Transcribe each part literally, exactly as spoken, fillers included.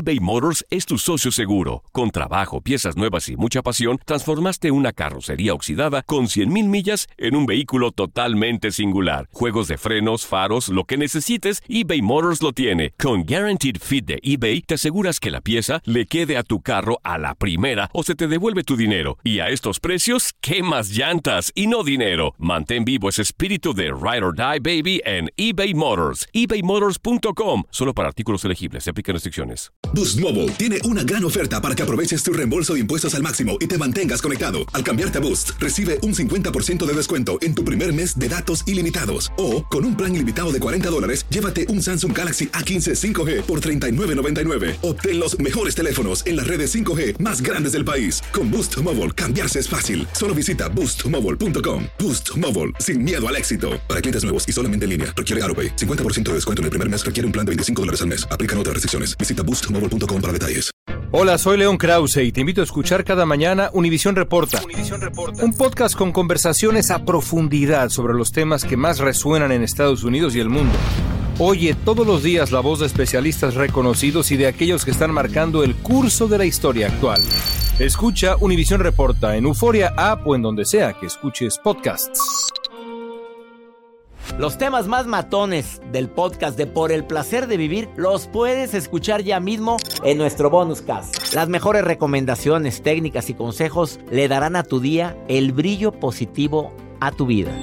eBay Motors es tu socio seguro. Con trabajo, piezas nuevas y mucha pasión, transformaste una carrocería oxidada con cien mil millas en un vehículo totalmente singular. Juegos de frenos, faros, lo que necesites, eBay Motors lo tiene. Con Guaranteed Fit de eBay, te aseguras que la pieza le quede a tu carro a la primera o se te devuelve tu dinero. Y a estos precios, ¿qué más llantas y no dinero? Mantén vivo ese espíritu de Ride or Die, baby, en eBay Motors. ebay motors punto com. Solo para artículos elegibles. Se aplican restricciones. Boost Mobile tiene una gran oferta para que aproveches tu reembolso de impuestos al máximo y te mantengas conectado. Al cambiarte a Boost, recibe un cincuenta por ciento de descuento en tu primer mes de datos ilimitados. O, con un plan ilimitado de cuarenta dólares, llévate un Samsung Galaxy A quince cinco G por treinta y nueve noventa y nueve. Obtén los mejores teléfonos en las redes cinco G más grandes del país. Con Boost Mobile, cambiarse es fácil. Solo visita boost mobile punto com. Boost Mobile, sin miedo al éxito. Para clientes nuevos y solamente en línea, requiere AutoPay. cincuenta por ciento de descuento en el primer mes requiere un plan de veinticinco dólares al mes. Aplican otras restricciones. Visita boost mobile punto com para detalles. Hola, soy León Krause y te invito a escuchar cada mañana Univisión Reporta. Univisión Reporta. Un podcast con conversaciones a profundidad sobre los temas que más resuenan en Estados Unidos y el mundo. Oye todos los días la voz de especialistas reconocidos y de aquellos que están marcando el curso de la historia actual. Escucha Univisión Reporta en Euforia App o en donde sea que escuches podcasts. Los temas más matones del podcast de Por el Placer de Vivir los puedes escuchar ya mismo en nuestro bonus cast. Las mejores recomendaciones, técnicas y consejos le darán a tu día el brillo positivo a tu vida.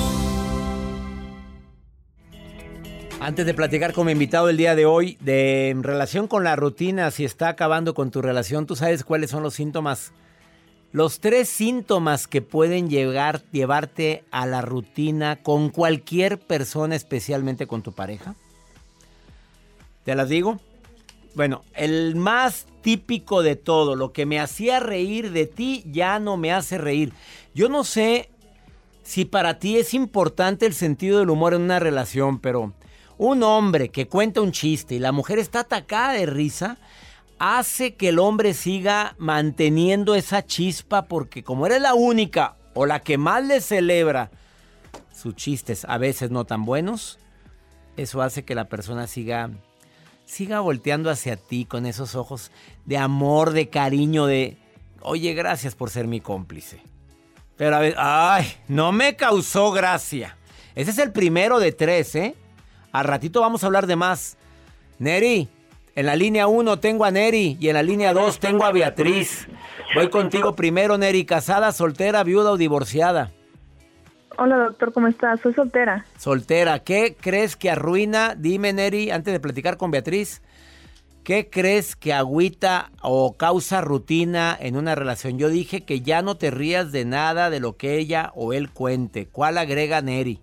Antes de platicar con mi invitado el día de hoy, de en relación con la rutina, si está acabando con tu relación, ¿tú sabes cuáles son los síntomas? Los tres síntomas que pueden llegar, llevarte a la rutina con cualquier persona, especialmente con tu pareja. ¿Te las digo? Bueno, el más típico de todo, lo que me hacía reír de ti, ya no me hace reír. Yo no sé si para ti es importante el sentido del humor en una relación, pero un hombre que cuenta un chiste y la mujer está atacada de risa, hace que el hombre siga manteniendo esa chispa porque como eres la única o la que más le celebra sus chistes, a veces no tan buenos, eso hace que la persona siga, siga volteando hacia ti con esos ojos de amor, de cariño, de oye, gracias por ser mi cómplice. Pero a ver, ay, no me causó gracia. Ese es el primero de tres, ¿eh? Al ratito vamos a hablar de más. Neri, en la línea uno tengo a Neri y en la línea dos tengo a Beatriz. Voy contigo primero, Neri. ¿Casada, soltera, viuda o divorciada? Hola, doctor, ¿cómo estás? Soy soltera. Soltera. ¿Qué crees que arruina? Dime, Neri, antes de platicar con Beatriz, ¿qué crees que agüita o causa rutina en una relación? Yo dije que ya no te rías de nada de lo que ella o él cuente. ¿Cuál agrega Neri?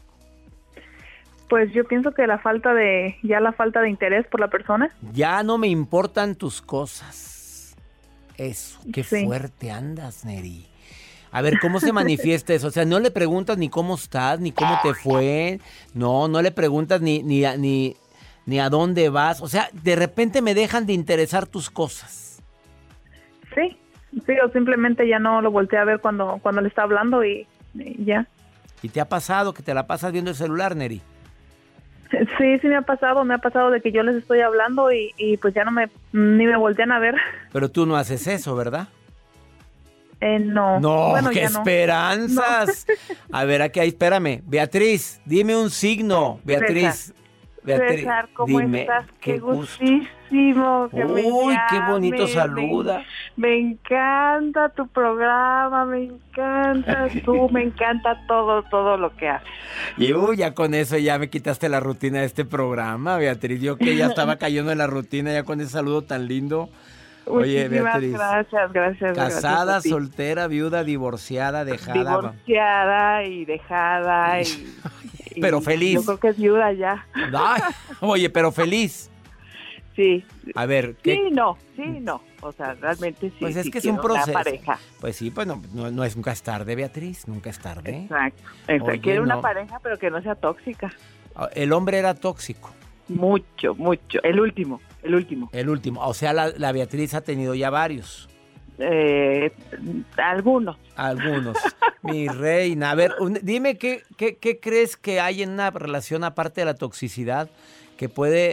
Pues yo pienso que la falta de, ya la falta de interés por la persona. Ya no me importan tus cosas. Eso, qué sí. Fuerte andas, Neri. A ver, ¿cómo se manifiesta eso? O sea, no le preguntas ni cómo estás, ni cómo te fue. No, no le preguntas ni, ni, ni, ni a dónde vas. O sea, de repente me dejan de interesar tus cosas. Sí, sí, o simplemente ya no lo volteé a ver cuando, cuando le está hablando y, y ya. ¿Y te ha pasado que te la pasas viendo el celular, Neri? Sí, sí me ha pasado, me ha pasado de que yo les estoy hablando y, y pues ya no me, ni me voltean a ver. Pero tú no haces eso, ¿verdad? Eh, no. No, bueno, qué esperanzas. No. A ver, aquí hay, espérame. Beatriz, dime un signo. Beatriz. César, Beatriz, César, ¿cómo dime, estás? Qué, qué gustísimo. Que Uy, me qué llame, bonito saluda. Me, me encanta tu programa, me encanta tú, me encanta todo, todo lo que haces. Y uy, ya con eso ya me quitaste la rutina de este programa, Beatriz. Yo que ya estaba cayendo en la rutina ya con ese saludo tan lindo. Oye, Beatriz. Gracias, gracias. Casada, gracias soltera, viuda, divorciada, dejada. Divorciada y dejada y, pero y feliz. Yo creo que es viuda ya. Ay, oye, pero feliz. Sí. A ver, ¿qué? Sí, no, sí, no. O sea, realmente sí. Pues es sí que es un proceso. Pareja. Pues sí, pues no, no, no es nunca es tarde, Beatriz, nunca es tarde. Exacto. Exacto. Quiero no. una pareja, pero que no sea tóxica. El hombre era tóxico. Mucho, mucho. El último, el último. El último. O sea, la, la Beatriz ha tenido ya varios. Eh, algunos. Algunos. Mi reina. A ver, un, dime, ¿qué, qué, ¿qué crees que hay en una relación aparte de la toxicidad que puede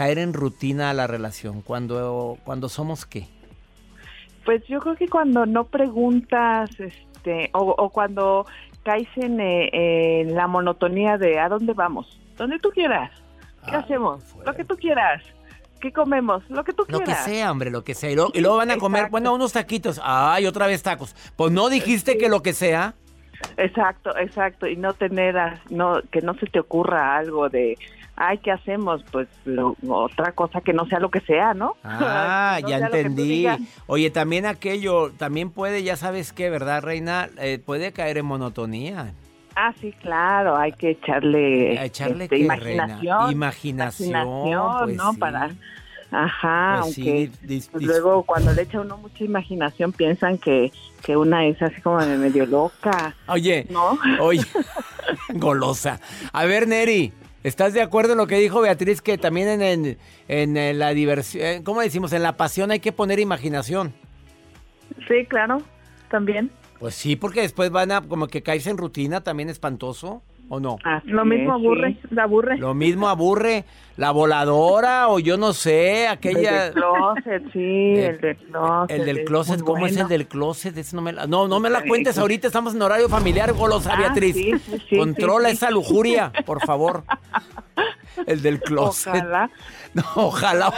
caer en rutina a la relación? ¿Cuando, cuando somos qué? Pues yo creo que cuando no preguntas, este, o, o cuando caes en, eh, en la monotonía de ¿a dónde vamos? Donde tú quieras. ¿Qué ah, hacemos? Lo que tú quieras. ¿Qué comemos? Lo que tú Lo quieras. que sea, hombre, lo que sea. Y luego, y luego van a comer, Exacto. bueno, unos taquitos. Ay, otra vez tacos. Pues no dijiste Sí. que lo que sea. Exacto, exacto. Y no tener, a- no que no se te ocurra algo de, ay, ¿qué hacemos? Pues lo- otra cosa que no sea lo que sea, ¿no? Ah, Que no ya sea lo que tú entendí. digas. Oye, también aquello, también puede, ya sabes qué, ¿verdad, Reina? Eh, puede caer en monotonía. Ah, sí, claro, hay que echarle, A echarle este, qué, imaginación. Reina. Imaginación, Imaginación, pues ¿no? sí. Para, ajá, Pues sí, aunque dis- pues dis- luego cuando le echa uno mucha imaginación piensan que, que una es así como de medio loca, Oye, ¿no? oye, golosa. A ver, Neri, ¿estás de acuerdo en lo que dijo Beatriz? Que también en, en, en, eh, la diversión, ¿cómo decimos? En la pasión hay que poner imaginación. Sí, claro, también. Pues sí, porque después van a como que caerse en rutina, también espantoso, ¿o no? Así Lo mismo es, aburre, sí. la aburre. Lo mismo aburre la voladora o yo no sé, El aquella... del closet, sí, el, del closet. El del es closet, muy ¿cómo es bueno. el del closet? Ese no, me la, no, no me la cuentes ahorita, estamos en horario familiar, golosa, Ah, Beatriz. sí, sí, sí, Controla sí, sí. esa lujuria, por favor. El del closet. Ojalá. No, ojalá.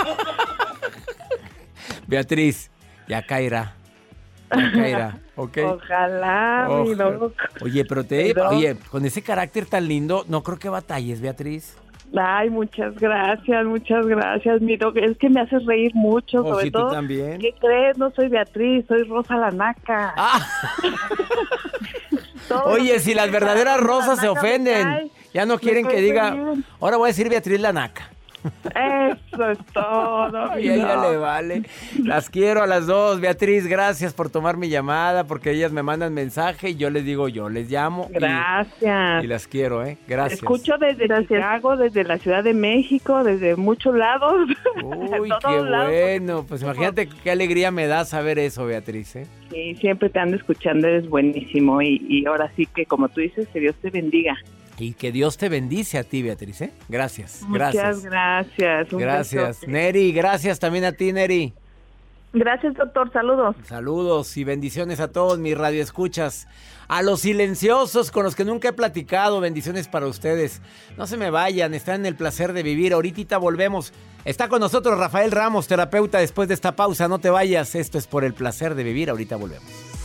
Beatriz, ya caerá. Ya caerá, ¿ok? Ojalá, mi Ojalá. loco. Oye, pero te, Pero- oye, con ese carácter tan lindo, no creo que batalles, Beatriz. Ay, muchas gracias, muchas gracias, mi loco. Es que me haces reír mucho, Oh, sobre sí, tú todo. también. ¿Qué crees? No soy Beatriz, soy Rosa la Naca. Ah, Todo lo oye, que si las diga verdaderas Rosa la rosas se Naca me ofenden, cae. ya no Me quieren que cae diga, bien. ahora voy a decir Beatriz la Naca. Eso es todo. Y mi a ella loco. le vale. Las quiero a las dos. Beatriz, gracias por tomar mi llamada, porque ellas me mandan mensaje y yo les digo, yo les llamo. y- Gracias. Y, las quiero, ¿eh? Gracias. Escucho desde Chicago, desde la Ciudad de México, desde muchos lados. Uy, De todos qué lados. bueno. Pues imagínate qué alegría me da saber eso, Beatriz, ¿eh? Sí, siempre te ando escuchando, eres buenísimo. Y, y ahora sí que, como tú dices, que Dios te bendiga. Y que Dios te bendice a ti, Beatriz, ¿eh? Gracias, Muchas gracias. gracias. Un Gracias. besote. Neri, gracias también a ti, Neri. Gracias, doctor. Saludos. Saludos y bendiciones a todos mis radioescuchas. A los silenciosos con los que nunca he platicado, bendiciones para ustedes. No se me vayan, están en el placer de vivir. Ahorita volvemos. Está con nosotros Rafael Ramos, terapeuta, después de esta pausa. No te vayas, esto es por el placer de vivir. Ahorita volvemos.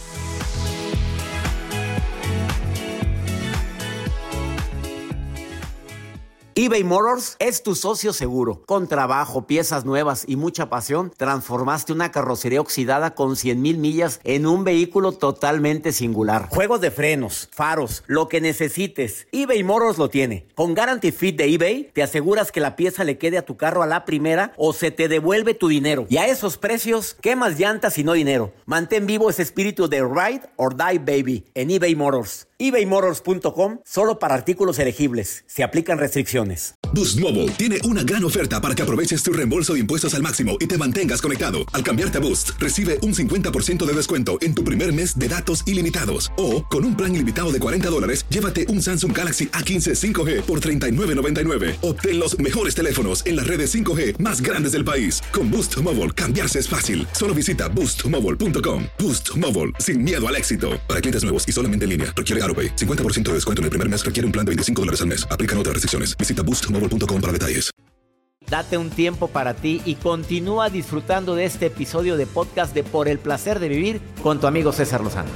eBay Motors es tu socio seguro. Con trabajo, piezas nuevas y mucha pasión, transformaste una carrocería oxidada con cien mil millas en un vehículo totalmente singular. Juegos de frenos, faros, lo que necesites, eBay Motors lo tiene. Con Guarantee Fit de eBay, te aseguras que la pieza le quede a tu carro a la primera o se te devuelve tu dinero. Y a esos precios, ¿qué más llantas y no dinero? Mantén vivo ese espíritu de Ride or Die Baby en eBay Motors. ebay motors punto com, solo para artículos elegibles. Se aplican restricciones. Boost Mobile tiene una gran oferta para que aproveches tu reembolso de impuestos al máximo y te mantengas conectado. Al cambiarte a Boost, recibe un cincuenta por ciento de descuento en tu primer mes de datos ilimitados. O, con un plan ilimitado de cuarenta dólares, llévate un Samsung Galaxy A quince cinco G por treinta y nueve noventa y nueve. Obtén los mejores teléfonos en las redes cinco G más grandes del país. Con Boost Mobile, cambiarse es fácil. Solo visita boost mobile punto com. Boost Mobile, sin miedo al éxito. Para clientes nuevos y solamente en línea, requiere AutoPay. cincuenta por ciento de descuento en el primer mes requiere un plan de veinticinco dólares al mes. Aplican otras restricciones. Visita boost mobile punto com para detalles. Date un tiempo para ti y continúa disfrutando de este episodio de podcast de Por el Placer de Vivir con tu amigo César Lozano.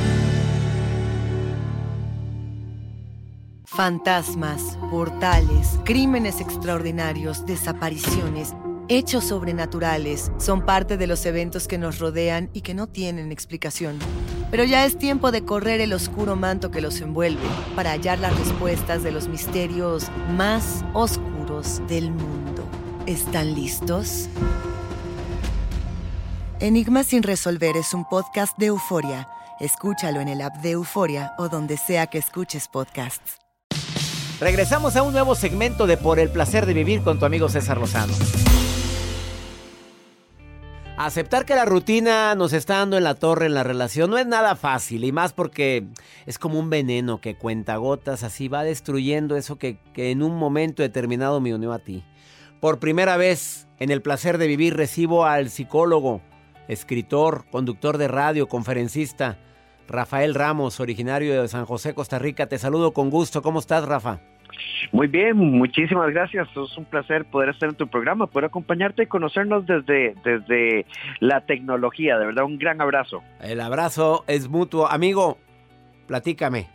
Fantasmas, portales, crímenes extraordinarios, desapariciones, hechos sobrenaturales son parte de los eventos que nos rodean y que no tienen explicación. Pero ya es tiempo de correr el oscuro manto que los envuelve para hallar las respuestas de los misterios más oscuros del mundo. ¿Están listos? Enigma sin resolver es un podcast de Euforia. Escúchalo en el app de Euforia o donde sea que escuches podcasts. Regresamos a un nuevo segmento de Por el Placer de Vivir con tu amigo César Lozano. Aceptar que la rutina nos está dando en la torre en la relación no es nada fácil, y más porque es como un veneno que cuentagotas así va destruyendo eso que, que en un momento determinado me unió a ti. Por primera vez en El Placer de Vivir recibo al psicólogo, escritor, conductor de radio, conferencista, Rafael Ramos, originario de San José, Costa Rica. Te saludo con gusto. ¿Cómo estás, Rafa? Muy bien, muchísimas gracias. Es un placer poder estar en tu programa, poder acompañarte y conocernos desde, desde la tecnología. De verdad, un gran abrazo. El abrazo es mutuo. Amigo, platícame.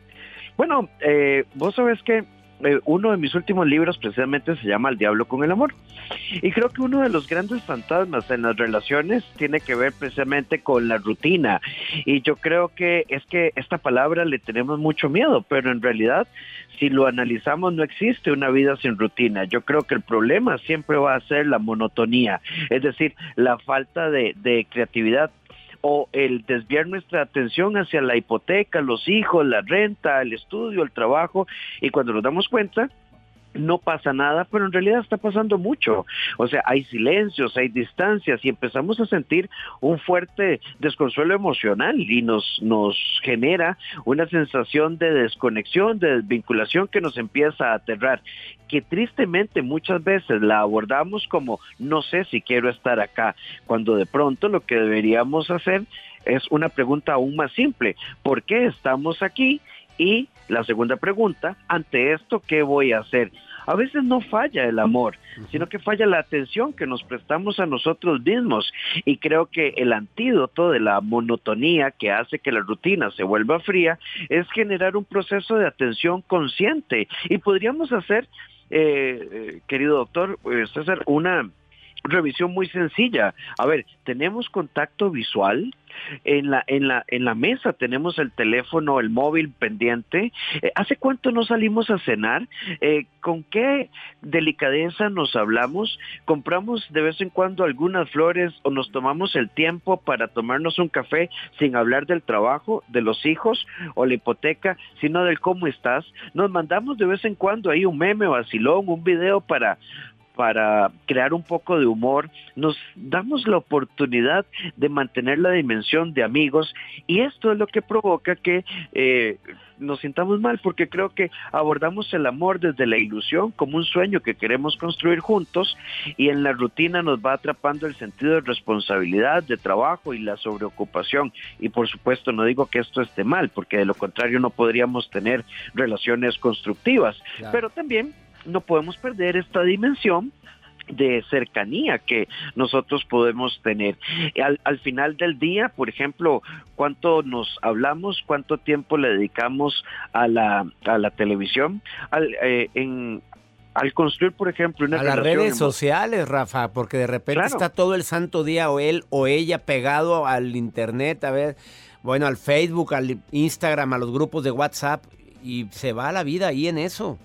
Bueno, eh, vos sabés que eh, uno de mis últimos libros precisamente se llama El Diablo con el Amor. Y creo que uno de los grandes fantasmas en las relaciones tiene que ver precisamente con la rutina. Y yo creo que es que esta palabra le tenemos mucho miedo, pero en realidad, si lo analizamos, no existe una vida sin rutina. Yo creo que el problema siempre va a ser la monotonía, es decir, la falta de, de creatividad, o el desviar nuestra atención hacia la hipoteca, los hijos, la renta, el estudio, el trabajo, y cuando nos damos cuenta, no pasa nada, pero en realidad está pasando mucho. O sea, hay silencios, hay distancias y empezamos a sentir un fuerte desconsuelo emocional y nos, nos genera una sensación de desconexión, de desvinculación que nos empieza a aterrar, que tristemente muchas veces la abordamos como no sé si quiero estar acá, cuando de pronto lo que deberíamos hacer es una pregunta aún más simple: ¿por qué estamos aquí? Y la segunda pregunta, ante esto, ¿qué voy a hacer? A veces no falla el amor, sino que falla la atención que nos prestamos a nosotros mismos. Y creo que el antídoto de la monotonía que hace que la rutina se vuelva fría es generar un proceso de atención consciente. Y podríamos hacer, eh, eh, querido doctor eh, César, una revisión muy sencilla. A ver, tenemos contacto visual. En la, en la, en la mesa tenemos el teléfono, el móvil pendiente. Eh, ¿Hace cuánto no salimos a cenar? Eh, ¿Con qué delicadeza nos hablamos? ¿Compramos de vez en cuando algunas flores o nos tomamos el tiempo para tomarnos un café sin hablar del trabajo, de los hijos o la hipoteca, sino del cómo estás? Nos mandamos de vez en cuando ahí un meme o vacilón, un video para... para crear un poco de humor, nos damos la oportunidad de mantener la dimensión de amigos, y esto es lo que provoca que eh, nos sintamos mal, porque creo que abordamos el amor desde la ilusión, como un sueño que queremos construir juntos, y en la rutina nos va atrapando el sentido de responsabilidad, de trabajo y la sobreocupación. Y por supuesto no digo que esto esté mal, porque de lo contrario no podríamos tener relaciones constructivas, claro. Pero también no podemos perder esta dimensión de cercanía que nosotros podemos tener. Al, al final del día, por ejemplo, cuánto nos hablamos, cuánto tiempo le dedicamos a la, a la televisión, al, eh, en... al construir, por ejemplo, una a las redes en... sociales, Rafa, porque de repente claro. Está todo el santo día o él o ella pegado al internet, a ver, bueno, al Facebook, al Instagram, a los grupos de WhatsApp, y se va la vida ahí en eso.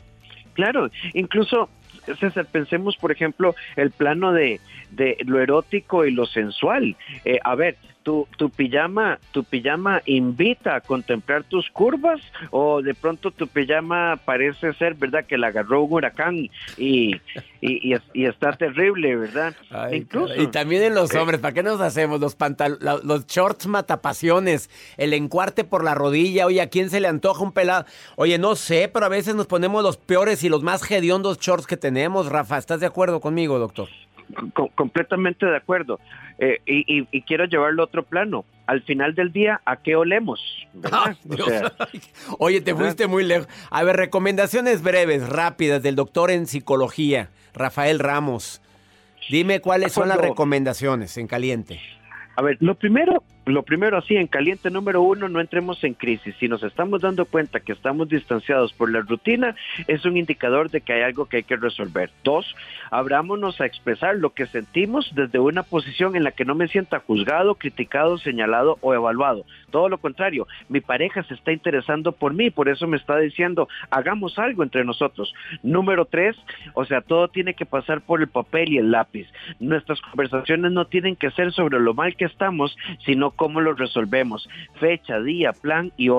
Claro, incluso, César, pensemos, por ejemplo, el plano de, de lo erótico y lo sensual. Eh, a ver, tu, tu pijama, tu pijama invita a contemplar tus curvas, o de pronto tu pijama parece ser, ¿verdad?, que la agarró un huracán y, y, y, y está terrible, ¿verdad? Ay, incluso, y también en los hombres, ¿para qué nos hacemos? Los pantal los shorts matapasiones, el encuarte por la rodilla. Oye, ¿a quién se le antoja un pelado? Oye, no sé, pero a veces nos ponemos los peores y los más hediondos shorts que tenemos, Rafa. ¿Estás de acuerdo conmigo, doctor? Com completamente de acuerdo. Eh, y, y, y quiero llevarlo a otro plano. Al final del día, ¿a qué olemos? Ah, o sea, oye, te fuiste muy lejos. A ver, recomendaciones breves, rápidas, del doctor en psicología, Rafael Ramos. Dime cuáles son las recomendaciones en caliente. A ver, lo primero, lo primero así, en caliente, número uno, no entremos en crisis. Si nos estamos dando cuenta que estamos distanciados por la rutina, es un indicador de que hay algo que hay que resolver. Dos, abrámonos a expresar lo que sentimos desde una posición en la que no me sienta juzgado, criticado, señalado o evaluado. Todo lo contrario, mi pareja se está interesando por mí, por eso me está diciendo, hagamos algo entre nosotros. Número tres, o sea, todo tiene que pasar por el papel y el lápiz. Nuestras conversaciones no tienen que ser sobre lo mal que estamos, sino cómo lo resolvemos. Fecha, día, plan y hora.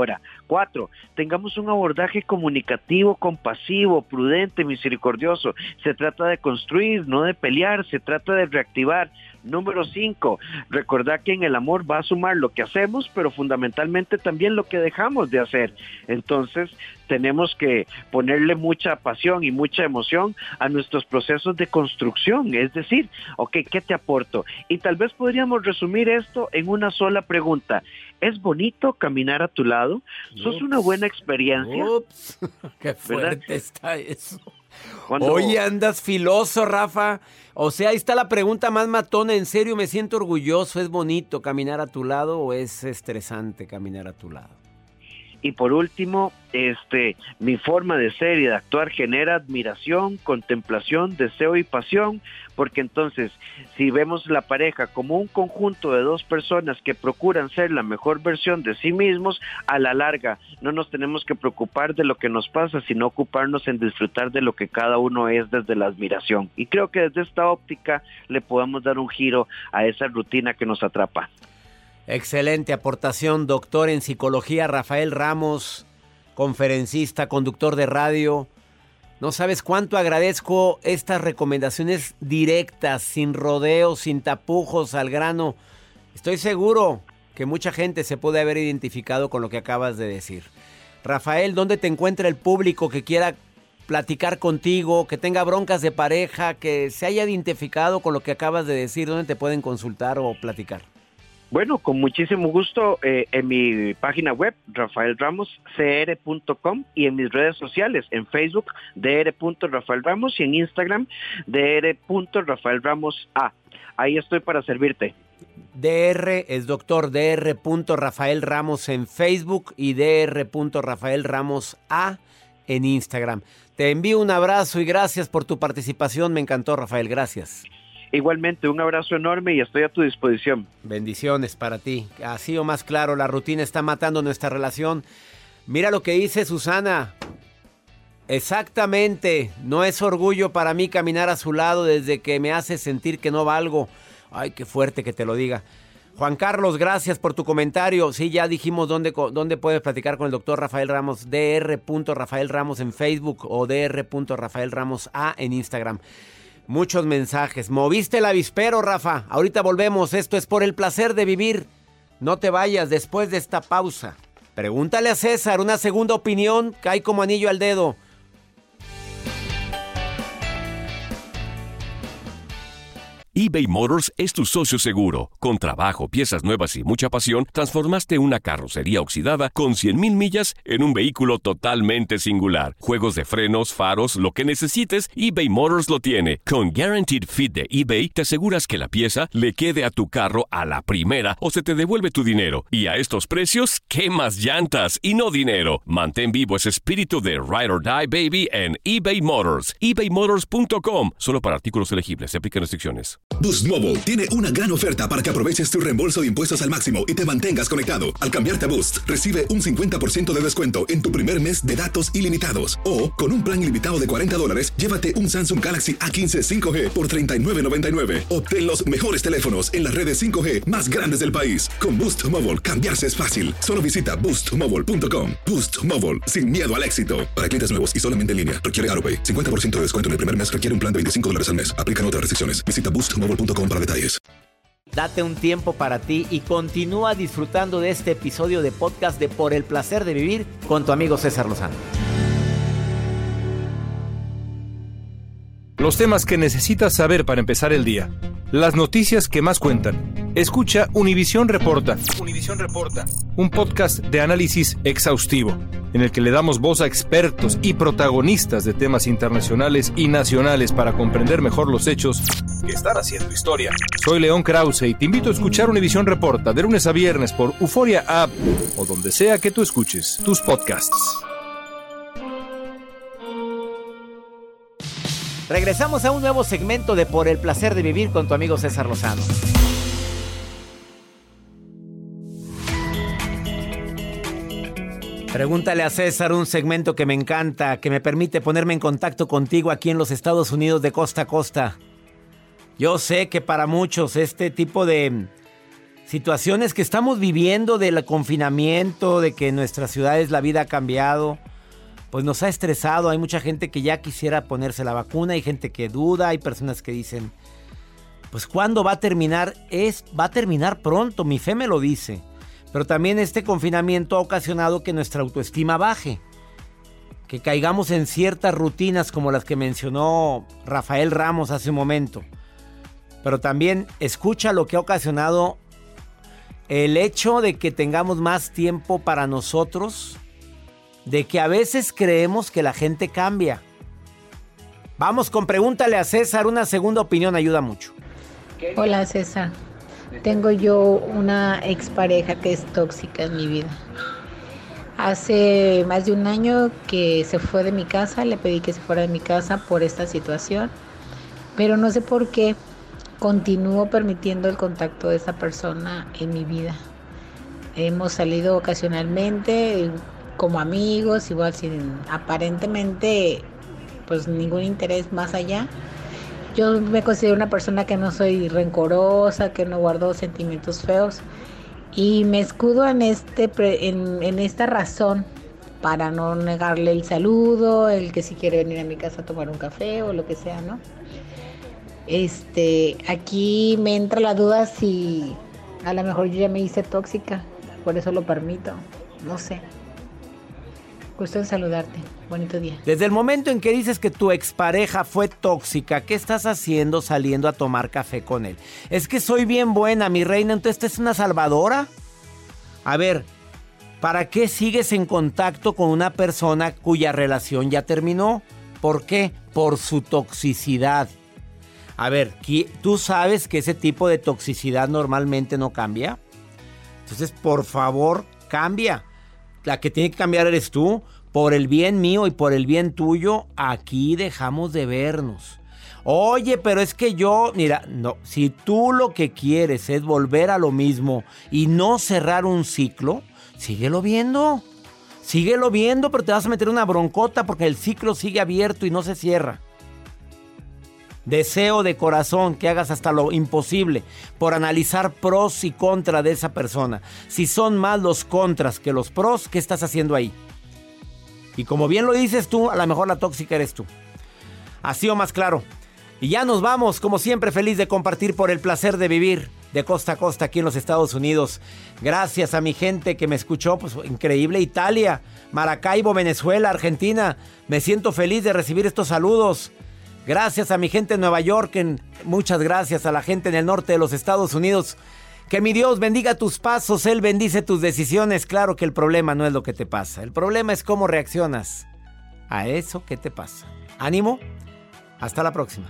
Cuatro, tengamos un abordaje comunicativo, compasivo, prudente, misericordioso. Se trata de construir, no de pelear, se trata de reactivar. Número cinco, recordar que en el amor va a sumar lo que hacemos, pero fundamentalmente también lo que dejamos de hacer. Entonces, tenemos que ponerle mucha pasión y mucha emoción a nuestros procesos de construcción. Es decir, ok, ¿qué te aporto? Y tal vez podríamos resumir esto en una sola pregunta. ¿Es bonito caminar a tu lado? ¿Sos Ups. una buena experiencia? Ups, qué fuerte ¿Verdad? está eso. Cuando- Oye, andas filoso, Rafa. O sea, ahí está la pregunta más matona. En serio, me siento orgulloso. ¿Es bonito caminar a tu lado o es estresante caminar a tu lado? Y por último, este, mi forma de ser y de actuar genera admiración, contemplación, deseo y pasión, porque entonces, si vemos la pareja como un conjunto de dos personas que procuran ser la mejor versión de sí mismos, a la larga no nos tenemos que preocupar de lo que nos pasa, sino ocuparnos en disfrutar de lo que cada uno es desde la admiración. Y creo que desde esta óptica le podemos dar un giro a esa rutina que nos atrapa. Excelente aportación, doctor en psicología, Rafael Ramos, conferencista, conductor de radio. No sabes cuánto agradezco estas recomendaciones directas, sin rodeos, sin tapujos, al grano. Estoy seguro que mucha gente se puede haber identificado con lo que acabas de decir. Rafael, ¿dónde te encuentra el público que quiera platicar contigo, que tenga broncas de pareja, que se haya identificado con lo que acabas de decir? ¿Dónde te pueden consultar o platicar? Bueno, con muchísimo gusto eh, en mi página web, rafael ramos c r punto com, y en mis redes sociales, en Facebook, d r punto rafael ramos, y en Instagram, d r punto rafael ramos a. Ahí estoy para servirte. D R es doctor D R Rafael Ramos en Facebook y D R Rafael Ramos A en Instagram. Te envío un abrazo y gracias por tu participación. Me encantó, Rafael. Gracias. Igualmente, un abrazo enorme y estoy a tu disposición. Bendiciones para ti. Así o más claro, la rutina está matando nuestra relación. Mira lo que dice Susana. Exactamente. No es orgullo para mí caminar a su lado desde que me hace sentir que no valgo. Ay, qué fuerte que te lo diga. Juan Carlos, gracias por tu comentario. Sí, ya dijimos dónde, dónde puedes platicar con el doctor Rafael Ramos. D R Rafael Ramos en Facebook o D R Rafael Ramos A en Instagram. Muchos mensajes. Moviste el avispero, Rafa. Ahorita volvemos. Esto es Por el Placer de Vivir. No te vayas después de esta pausa. Pregúntale a César. Una segunda opinión cae como anillo al dedo. eBay Motors es tu socio seguro. Con trabajo, piezas nuevas y mucha pasión, transformaste una carrocería oxidada con cien mil millas en un vehículo totalmente singular. Juegos de frenos, faros, lo que necesites, eBay Motors lo tiene. Con Guaranteed Fit de eBay, te aseguras que la pieza le quede a tu carro a la primera o se te devuelve tu dinero. Y a estos precios, ¿qué más llantas y no dinero? Mantén vivo ese espíritu de Ride or Die, baby, en eBay Motors. ebay motors punto com. Solo para artículos elegibles. Se aplican restricciones. Boost Mobile tiene una gran oferta para que aproveches tu reembolso de impuestos al máximo y te mantengas conectado. Al cambiarte a Boost, recibe un cincuenta por ciento de descuento en tu primer mes de datos ilimitados. O, con un plan ilimitado de cuarenta dólares, llévate un Samsung Galaxy A quince cinco G por treinta y nueve noventa y nueve. Obtén los mejores teléfonos en las redes cinco G más grandes del país. Con Boost Mobile, cambiarse es fácil. Solo visita boost mobile punto com. Boost Mobile, sin miedo al éxito. Para clientes nuevos y solamente en línea, requiere AutoPay. cincuenta por ciento de descuento en el primer mes requiere un plan de veinticinco dólares al mes. Aplican otras restricciones. Visita boost mobile punto com para detalles. Date un tiempo para ti y continúa disfrutando de este episodio de podcast de Por el Placer de Vivir con tu amigo César Lozano. Los temas que necesitas saber para empezar el día. Las noticias que más cuentan. Escucha Univisión Reporta. Univisión Reporta. Un podcast de análisis exhaustivo, en el que le damos voz a expertos y protagonistas de temas internacionales y nacionales para comprender mejor los hechos que están haciendo historia. Soy León Krause y te invito a escuchar Univisión Reporta de lunes a viernes por Euforia App o donde sea que tú escuches tus podcasts. Regresamos a un nuevo segmento de Por el Placer de Vivir con tu amigo César Lozano. Pregúntale a César, un segmento que me encanta, que me permite ponerme en contacto contigo aquí en los Estados Unidos de costa a costa. Yo sé que para muchos este tipo de situaciones que estamos viviendo del confinamiento, de que en nuestras ciudades la vida ha cambiado, pues nos ha estresado. Hay mucha gente que ya quisiera ponerse la vacuna, hay gente que duda, hay personas que dicen, pues ¿cuándo va a terminar? Es, va a terminar pronto, mi fe me lo dice. Pero también este confinamiento ha ocasionado que nuestra autoestima baje, que caigamos en ciertas rutinas como las que mencionó Rafael Ramos hace un momento. Pero también escucha lo que ha ocasionado el hecho de que tengamos más tiempo para nosotros, de que a veces creemos que la gente cambia. Vamos con Pregúntale a César, una segunda opinión ayuda mucho. Hola César, tengo yo una expareja que es tóxica en mi vida. Hace más de un año que se fue de mi casa, le pedí que se fuera de mi casa por esta situación, pero no sé por qué continúo permitiendo el contacto de esa persona en mi vida. Hemos salido ocasionalmente como amigos, igual sin aparentemente pues ningún interés más allá. Yo me considero una persona que no soy rencorosa, que no guardo sentimientos feos y me escudo en este en, en esta razón para no negarle el saludo, el que si quiere venir a mi casa a tomar un café o lo que sea, ¿no? Este, aquí me entra la duda si a lo mejor yo ya me hice tóxica, por eso lo permito, no sé. Gusto en saludarte. Bonito día. Desde el momento en que dices que tu expareja fue tóxica, ¿qué estás haciendo saliendo a tomar café con él? Es que soy bien buena, mi reina, entonces ¿esta es una salvadora? A ver, ¿para qué sigues en contacto con una persona cuya relación ya terminó? ¿Por qué? Por su toxicidad. A ver, ¿tú sabes que ese tipo de toxicidad normalmente no cambia? Entonces, por favor, cambia. La que tiene que cambiar eres tú. Por el bien mío y por el bien tuyo, aquí dejamos de vernos. Oye, pero es que yo, mira, no, si tú lo que quieres es volver a lo mismo y no cerrar un ciclo, síguelo viendo. Síguelo viendo, pero te vas a meter una broncota porque el ciclo sigue abierto y no se cierra. Deseo de corazón que hagas hasta lo imposible por analizar pros y contras de esa persona. Si son más los contras que los pros, ¿qué estás haciendo ahí? Y como bien lo dices tú, a lo mejor la tóxica eres tú. Así o más claro. Y ya nos vamos, como siempre, feliz de compartir por el placer de vivir de costa a costa aquí en los Estados Unidos. Gracias a mi gente que me escuchó, pues increíble. Italia, Maracaibo, Venezuela, Argentina. Me siento feliz de recibir estos saludos. Gracias a mi gente en Nueva York, en, muchas gracias a la gente en el norte de los Estados Unidos. Que mi Dios bendiga tus pasos, Él bendice tus decisiones. Claro que el problema no es lo que te pasa, el problema es cómo reaccionas a eso que te pasa. Ánimo, hasta la próxima.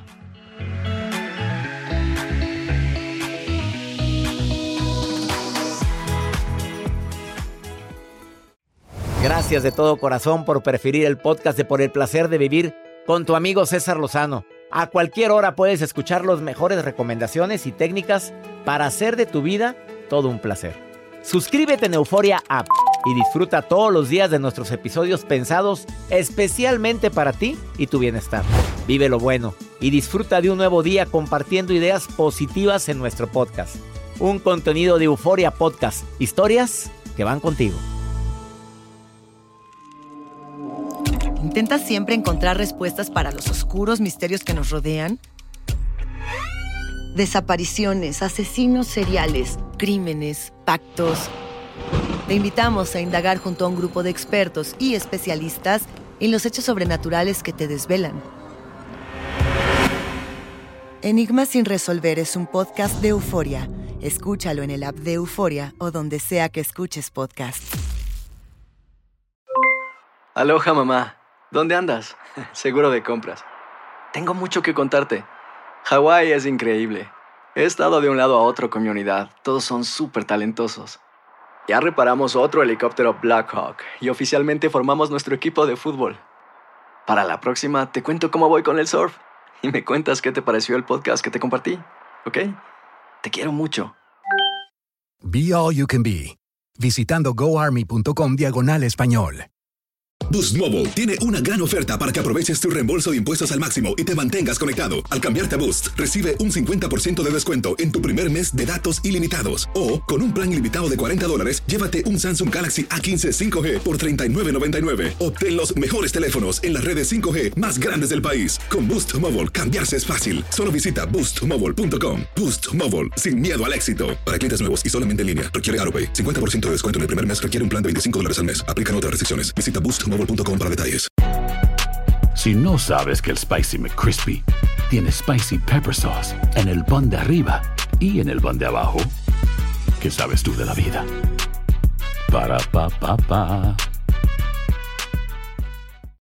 Gracias de todo corazón por preferir el podcast de Por el Placer de Vivir con tu amigo César Lozano. A cualquier hora puedes escuchar las mejores recomendaciones y técnicas para hacer de tu vida todo un placer. Suscríbete en Euforia App y disfruta todos los días de nuestros episodios pensados especialmente para ti y tu bienestar. Vive lo bueno y disfruta de un nuevo día compartiendo ideas positivas en nuestro podcast. Un contenido de Euforia Podcast. Historias que van contigo. ¿Intentas siempre encontrar respuestas para los oscuros misterios que nos rodean? Desapariciones, asesinos seriales, crímenes, pactos. Te invitamos a indagar junto a un grupo de expertos y especialistas en los hechos sobrenaturales que te desvelan. Enigmas sin resolver es un podcast de Euforia. Escúchalo en el app de Euforia o donde sea que escuches podcast. Aloha, mamá. ¿Dónde andas? Seguro de compras. Tengo mucho que contarte. Hawái es increíble. He estado de un lado a otro con mi unidad. Todos son súper talentosos. Ya reparamos otro helicóptero Blackhawk y oficialmente formamos nuestro equipo de fútbol. Para la próxima te cuento cómo voy con el surf y me cuentas qué te pareció el podcast que te compartí, ¿ok? Te quiero mucho. Be All You Can Be. Visitando goarmy.com diagonal español. Boost Mobile tiene una gran oferta para que aproveches tu reembolso de impuestos al máximo y te mantengas conectado. Al cambiarte a Boost, recibe un cincuenta por ciento de descuento en tu primer mes de datos ilimitados. O, con un plan ilimitado de cuarenta dólares, llévate un Samsung Galaxy A quince cinco G por treinta y nueve noventa y nueve. Obtén los mejores teléfonos en las redes cinco G más grandes del país. Con Boost Mobile, cambiarse es fácil. Solo visita boost mobile punto com. Boost Mobile, sin miedo al éxito. Para clientes nuevos y solamente en línea, requiere AutoPay. cincuenta por ciento de descuento en el primer mes requiere un plan de veinticinco dólares al mes. Aplican otras restricciones. Visita boost mobile punto com para detalles. Si no sabes que el Spicy McCrispy tiene Spicy Pepper Sauce en el pan de arriba y en el pan de abajo, ¿qué sabes tú de la vida? Para, pa, pa, pa.